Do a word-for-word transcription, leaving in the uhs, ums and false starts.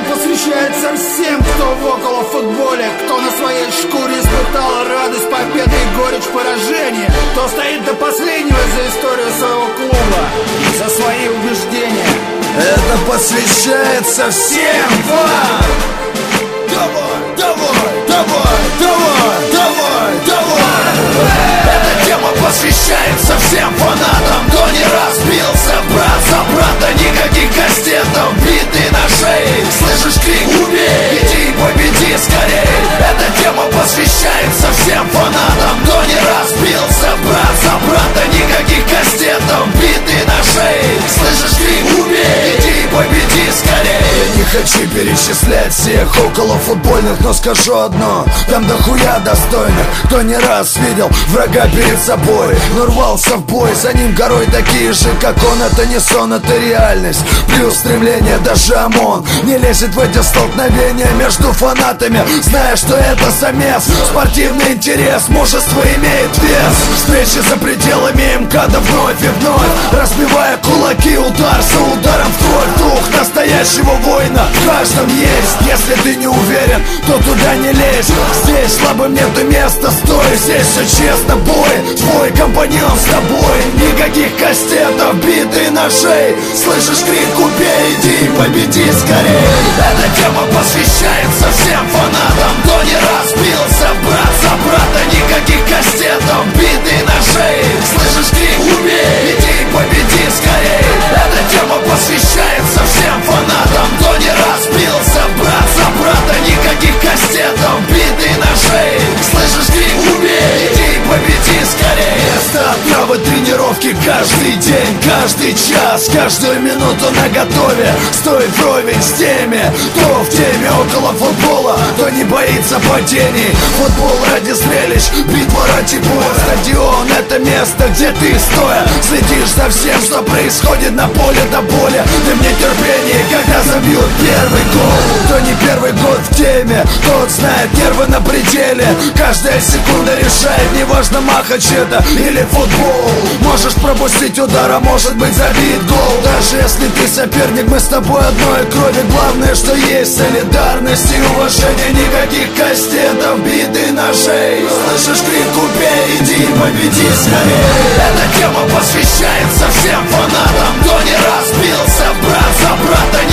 посвящается всем, кто в около футболе, кто на своей шкуре испытал радость победы и горечь поражения, кто стоит до последнего за историю своего клуба и за свои убеждения. Это посвящается всем вам! Давай, давай, давай, давай, давай, давай! Эта тема посвящается всем фанатам, кто не разбился, брат за брата, никаких кастетов, биты на шее. Слышишь крик «Убей!» Иди победи скорей! Эта тема посвящается всем фанатам, кто не разбился, брат за брата, никаких кастетов, биты на шее. Слышишь крик «Убей!» Иди победи скорей! Я не хочу перечислять всех около футбольных, но скажу одно: там дохуя достойных, кто не раз видел врага перед собой, но рвался в бой, за ним горой такие же, как он. Это не сон, это реальность, плюс стремление. Даже ОМОН не лезет в эти столкновения между фанатами, зная, что это замес. Спортивный интерес, мужество имеет вес. Встречи за пределами МКАДа вновь и вновь, разбивая кулаки удар за ударом в кровь. Дух настоящего воина в каждом есть. Если ты не уверен, то туда не лезь. Здесь слабым нету места, стой. Здесь все честно, бой, твой компаньон с тобой. Никаких кастетов, биты на шее. Слышишь крик «Убей!» Иди победи скорей! Эта тема посвящается всем фанатам, кто не разбился, брат за брата, никаких кастетов, биты на шее. Слышишь крик «Убей!» Иди победи скорей! Эта тема посвящается всем фанатам, кто не разбился, брат за брата, никаких кастетов, биты на шее. Слышишь крик «Убей!» Иди победи скорей! Место отправы тренировки каждый день, каждый час, каждую минуту наготове. Стой вровень с теми, кто в теме около футбола, кто не боится падений. Футбол ради зрелищ, битва ради боя. Стадион — это место, где ты стоя следишь за всем, что происходит на поле до боли. Ты в нетерпении, когда забьют первый гол. Кто не первый год в теме, тот знает, нервы на пределе. Каждая секунда решает, неважно махач это или футбол. Можешь пропустить удар, а может быть забит гол. Даже если ты соперник, мы с тобой одной крови. Главное, что есть солидарность и уважение. Никаких кастетов, биты на шее. Слышишь крик «Убей!» Иди победи скорее! Эта тема посвящается всем фанатам, кто не разбился, брат за брата,